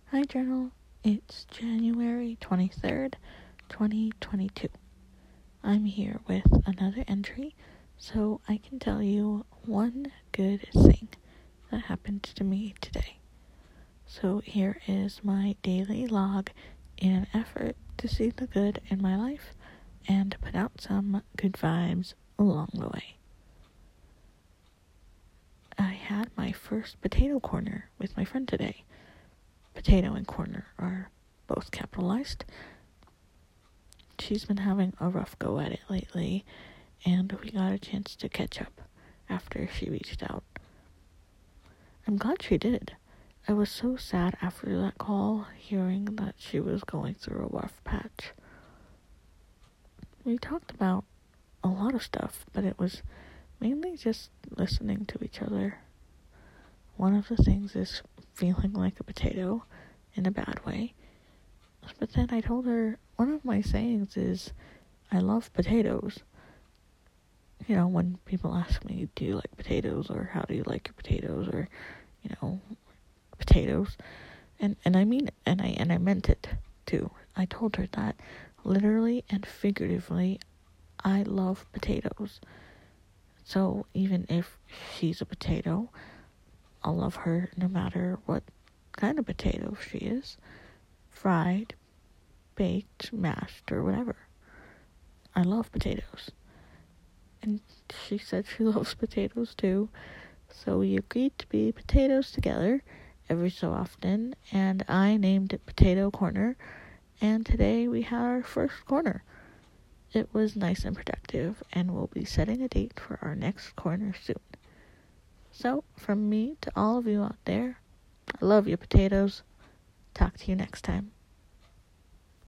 Hi Journal, it's January 23rd, 2022. I'm here with another entry so I can tell you one good thing that happened to me today. So here is my daily log in an effort to see the good in my life and put out some good vibes along the way. I had my first potato corner with my friend today. Potato and corner are both capitalized. She's been having a rough go at it lately, and we got a chance to catch up after she reached out. I'm glad she did. I was so sad after that call, hearing that she was going through a rough patch. We talked about a lot of stuff, but it was mainly just listening to each other. One of the things is feeling like a potato in a bad way. But then I told her one of my sayings is, I love potatoes. You know, when people ask me, do you like potatoes, or how do you like your potatoes, or, potatoes. And I mean it, and I meant it too. I told her that literally and figuratively, I love potatoes. So even if she's a potato, I'll love her no matter what kind of potato she is. Fried, baked, mashed, or whatever. I love potatoes. And she said she loves potatoes too. So we agreed to be potatoes together every so often, and I named it Potato Corner, and today we had our first corner. It was nice and productive, and we'll be setting a date for our next corner soon. So, from me to all of you out there, I love you, potatoes. Talk to you next time.